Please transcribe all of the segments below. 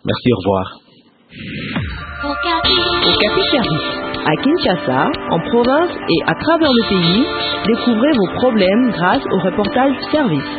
Merci, au revoir. Okapi Service. À Kinshasa, en province et à travers le pays, découvrez vos problèmes grâce au reportage service.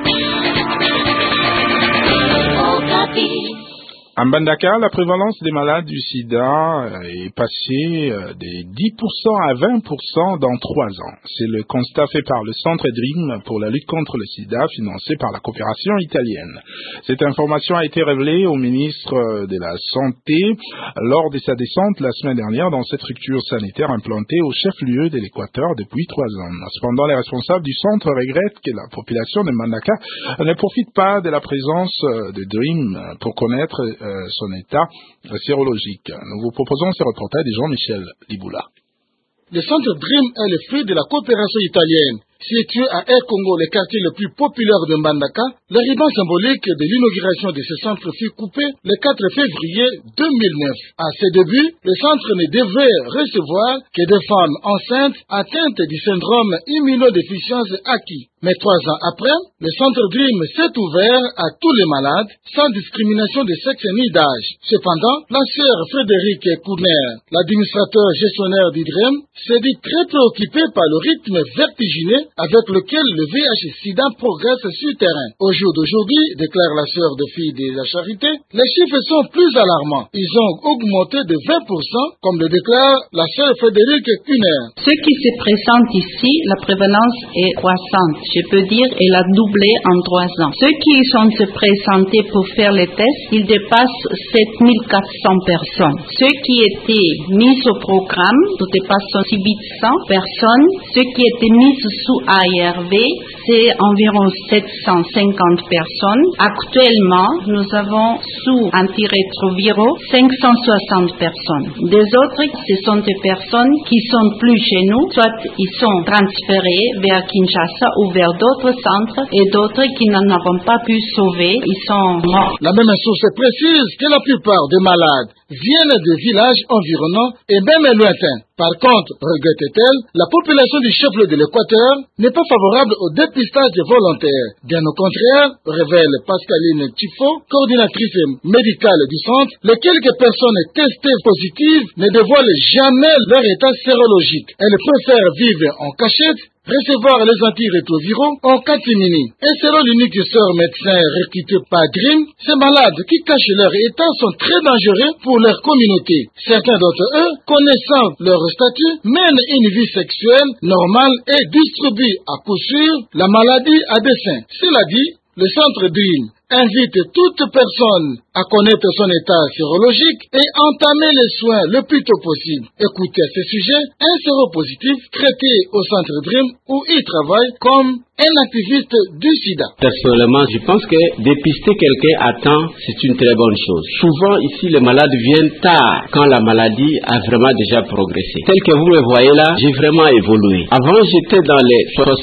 À Mbandaka, la prévalence des malades du sida est passée des 10% à 20% dans 3 ans. C'est le constat fait par le Centre DREAM pour la lutte contre le sida, financé par la coopération italienne. Cette information a été révélée au ministre de la Santé lors de sa descente la semaine dernière dans cette structure sanitaire implantée au chef-lieu de l'Équateur depuis 3 ans. Cependant, les responsables du centre regrettent que la population de Mbandaka ne profite pas de la présence de DREAM pour connaître son état sérologique. Nous vous proposons ce reportage de Jean-Michel Liboula. Le centre DREAM est le fruit de la coopération italienne. Situé à Air Congo, le quartier le plus populaire de Mbandaka, le ruban symbolique de l'inauguration de ce centre fut coupé le 4 février 2009. À ses débuts, le centre ne devait recevoir que des femmes enceintes atteintes du syndrome immunodéficience acquis. Mais 3 ans après, le centre DREAM s'est ouvert à tous les malades, sans discrimination de sexe ni d'âge. Cependant, la sœur Frédéric Kourner, l'administrateur gestionnaire du DREAM, s'est dit très préoccupé par le rythme vertigineux avec lequel le VIH-Sida progresse sur le terrain. Au jour d'aujourd'hui, déclare la sœur de fille de la Charité, les chiffres sont plus alarmants. Ils ont augmenté de 20%, comme le déclare la sœur Frédéric Kourner. Ce qui se présente ici, la prévalence est croissante. Je peux dire, elle a doublé en 3 ans. Ceux qui sont se présentés pour faire les tests, ils dépassent 7400 personnes. Ceux qui étaient mis au programme, nous dépassons 800 personnes. Ceux qui étaient mis sous ARV, c'est environ 750 personnes. Actuellement, nous avons sous antirétroviraux 560 personnes. Des autres, ce sont des personnes qui sont plus chez nous, soit ils sont transférés vers Kinshasa ou vers d'autres centres et d'autres qui n'en avons pas pu sauver, ils sont morts. La même source précise que la plupart des malades viennent de villages environnants et même lointains. Par contre, regrette-t-elle, la population du chef-lieu de l'Équateur n'est pas favorable au dépistage volontaire. Bien au contraire, révèle Pascaline Tifo, coordinatrice médicale du centre, les quelques personnes testées positives ne dévoilent jamais leur état sérologique. Elles préfèrent vivre en cachette, recevoir les antirétroviraux en catimini. Et selon l'unique sœur médecin recruté par DREAM, ces malades qui cachent leur état sont très dangereux pour leur communauté. Certains d'entre eux, connaissant leur statut, mènent une vie sexuelle normale et distribuent à coup sûr la maladie à dessein. Cela dit, le centre DREAM invite toute personne à connaître son état sérologique et entamer les soins le plus tôt possible. Écoutez à ce sujet un séropositif traité au centre DREAM où il travaille comme un activiste du sida. Personnellement, je pense que dépister quelqu'un à temps, c'est une très bonne chose. Souvent ici, les malades viennent tard, quand la maladie a vraiment déjà progressé. Tel que vous me voyez là, j'ai vraiment évolué. Avant, j'étais dans les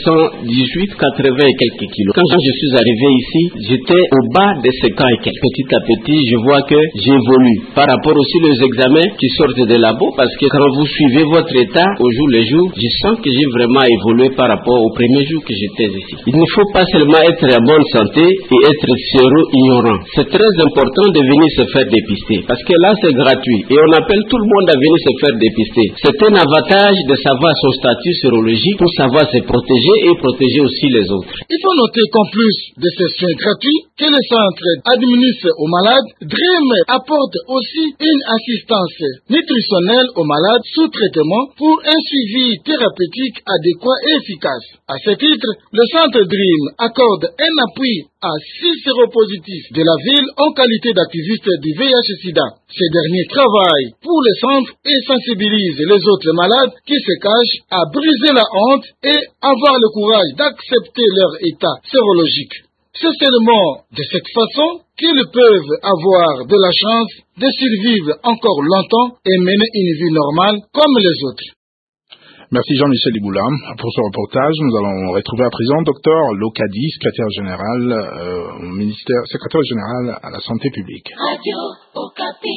78, 80 et quelques kilos. Quand je suis arrivé ici, j'étais au bas de 50 et quelques. Petit à petit, je vois que j'évolue. Par rapport aussi aux examens qui sortent de labo, parce que quand vous suivez votre état au jour le jour, je sens que j'ai vraiment évolué par rapport au premier jour que j'étais ici. Il ne faut pas seulement être en bonne santé et être séro-ignorant. C'est très important de venir se faire dépister, parce que là c'est gratuit et on appelle tout le monde à venir se faire dépister. C'est un avantage de savoir son statut sérologique pour savoir se protéger et protéger aussi les autres. Il faut noter qu'en plus de ces soins gratuits que le centre administre aux malades, DREAM apporte aussi une assistance nutritionnelle aux malades sous traitement pour un suivi thérapeutique adéquat et efficace. À ce titre, le centre DREAM accorde un appui à 6 séropositifs de la ville en qualité d'activistes du VIH-Sida. Ces derniers travaillent pour le centre et sensibilisent les autres malades qui se cachent à briser la honte et avoir le courage d'accepter leur état sérologique. C'est seulement de cette façon qu'ils peuvent avoir de la chance de survivre encore longtemps et mener une vie normale comme les autres. Merci Jean-Michel Liboula. Pour ce reportage, nous allons retrouver à présent Dr Lokadi, secrétaire général au ministère, secrétaire général à la santé publique. Radio Okapi.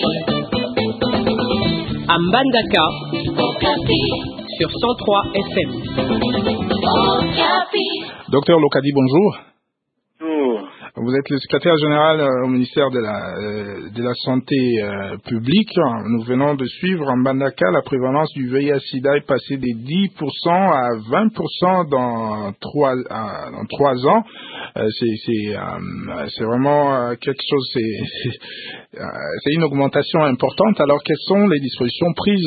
À Mbandaka, Okapi. sur 103 FM. Okapi. Dr Lokadi, bonjour. Bonjour. Vous êtes le secrétaire général au ministère de la Santé publique. Nous venons de suivre en Mbandaka la prévalence du VIH/SIDA est passée des 10% à 20% dans 3 ans. C'est vraiment quelque chose. C'est une augmentation importante. Alors, quelles sont les dispositions prises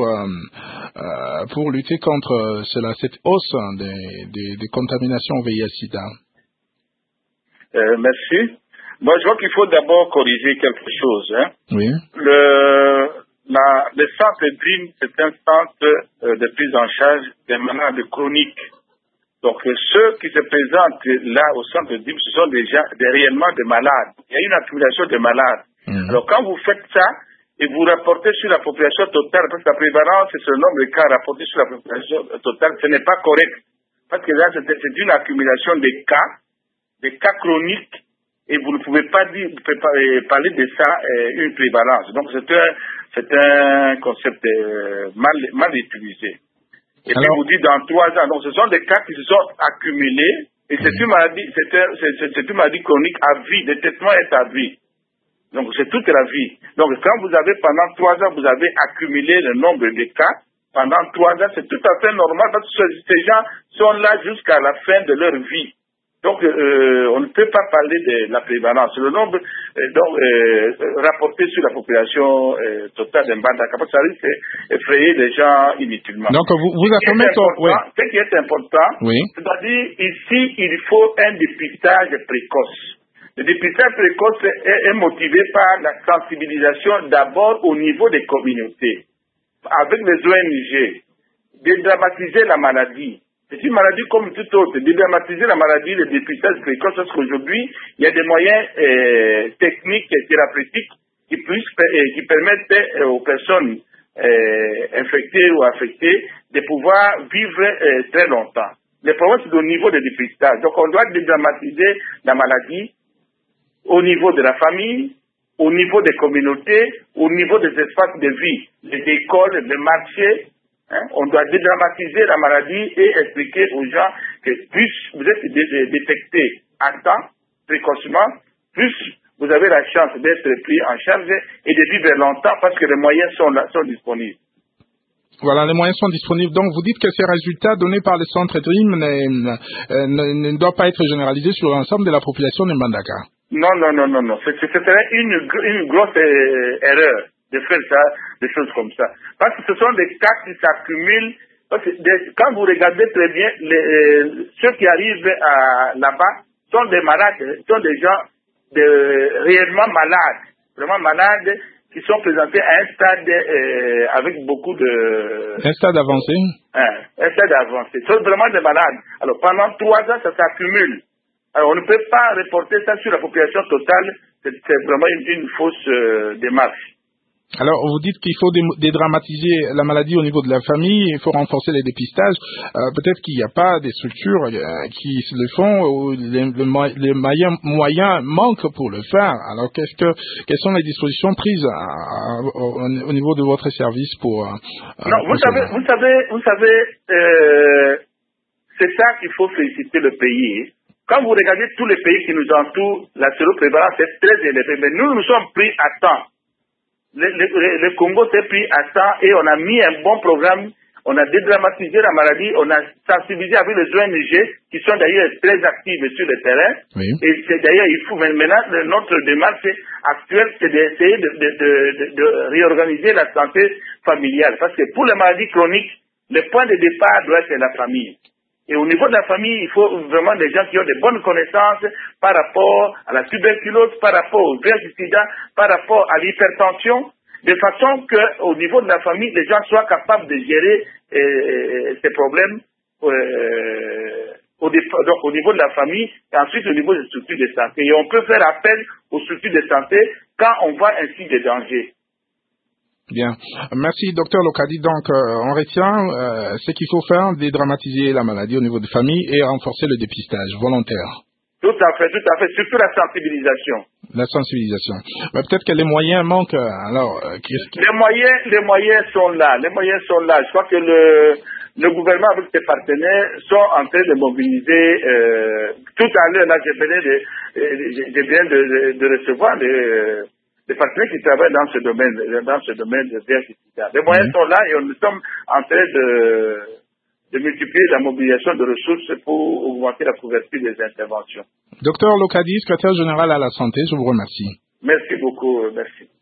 pour lutter contre cette hausse des contaminations au VIH/SIDA? Merci. Moi, je vois qu'il faut d'abord corriger quelque chose. Hein. Oui. Le centre DREAM, c'est un centre de prise en charge des malades chroniques. Donc, ceux qui se présentent là au centre DREAM, ce sont réellement des malades. Il y a une accumulation de malades. Alors, quand vous faites ça et vous rapportez sur la population totale, parce que la prévalence, c'est ce nombre de cas rapportés sur la population totale, ce n'est pas correct. Parce que là, c'est une accumulation des cas chroniques, et vous ne pouvez pas parler de ça une prévalence. Donc c'est un concept mal utilisé. Et puis vous dites dans 3 ans, donc ce sont des cas qui se sont accumulés, et c'est une maladie chronique à vie, le traitement est à vie. Donc c'est toute la vie. Donc quand vous avez pendant 3 ans, vous avez accumulé le nombre de cas, pendant 3 ans, c'est tout à fait normal parce que ces gens sont là jusqu'à la fin de leur vie. Donc, on ne peut pas parler de la prévalence. Le nombre rapporté sur la population totale de Mbandaka, ça risque d'effrayer les gens inutilement. Donc, vous affirmez ce qui est important, c'est-à-dire ici, il faut un dépistage précoce. Le dépistage précoce est motivé par la sensibilisation d'abord au niveau des communautés, avec les ONG, dédramatiser la maladie. C'est une maladie comme toute autre. Dédramatiser la maladie, le dépistage précoce, parce qu'aujourd'hui, il y a des moyens techniques et thérapeutiques qui permettent aux personnes infectées ou affectées de pouvoir vivre très longtemps. Le problème, c'est au niveau du dépistage. Donc, on doit dédramatiser la maladie au niveau de la famille, au niveau des communautés, au niveau des espaces de vie, les écoles, les marchés. On doit dédramatiser la maladie et expliquer aux gens que plus vous êtes détecté à temps, précocement, plus vous avez la chance d'être pris en charge et de vivre longtemps parce que les moyens sont disponibles. Voilà, les moyens sont disponibles. Donc, vous dites que ces résultats donnés par le centre DREAM ne doivent pas être généralisés sur l'ensemble de la population de Mbandaka. Non. Ce serait une grosse erreur de faire ça, des choses comme ça. Parce que ce sont des cas qui s'accumulent. Quand vous regardez très bien, ceux qui arrivent là-bas sont des malades, sont des gens réellement malades, vraiment malades, qui sont présentés à un stade avec beaucoup de... Un stade avancé. Un stade avancé. Ce sont vraiment des malades. Alors pendant 3 ans, ça s'accumule. Alors on ne peut pas reporter ça sur la population totale. C'est vraiment une fausse démarche. Alors, vous dites qu'il faut dédramatiser la maladie au niveau de la famille, il faut renforcer les dépistages. Peut-être qu'il n'y a pas des structures qui le font, ou les moyens manquent pour le faire. Alors, quelles sont les dispositions prises au niveau de votre service pour... Non, vous savez, c'est ça qu'il faut féliciter le pays. Quand vous regardez tous les pays qui nous entourent, la séroprévalence est très élevée, mais nous sommes pris à temps. Le Congo s'est pris à temps et on a mis un bon programme, on a dédramatisé la maladie, on a sensibilisé avec les ONG qui sont d'ailleurs très actives sur le terrain. Oui. Et c'est d'ailleurs, il faut maintenant, notre démarche actuelle, c'est d'essayer de réorganiser la santé familiale. Parce que pour les maladies chroniques, le point de départ doit être la famille. Et au niveau de la famille, il faut vraiment des gens qui ont de bonnes connaissances par rapport à la tuberculose, par rapport au VIH/SIDA, par rapport à l'hypertension, de façon qu'au niveau de la famille, les gens soient capables de gérer ces problèmes donc au niveau de la famille et ensuite au niveau des structures de santé. Et on peut faire appel aux structures de santé quand on voit un signe de danger. Bien. Merci, docteur Lokadi. Donc, on retient ce qu'il faut faire, dédramatiser la maladie au niveau de famille et renforcer le dépistage volontaire. Tout à fait. Surtout la sensibilisation. La sensibilisation. Mais peut-être que les moyens manquent. Alors, les moyens sont là. Je crois que le gouvernement avec ses partenaires sont en train de mobiliser. Tout à l'heure, là, je viens de recevoir des partenaires qui travaillent dans ce domaine de VIH-Sida. Les moyens sont là et nous sommes en train de multiplier la mobilisation de ressources pour augmenter la couverture des interventions. Docteur Lokadi, secrétaire général à la santé, je vous remercie. Merci beaucoup, merci.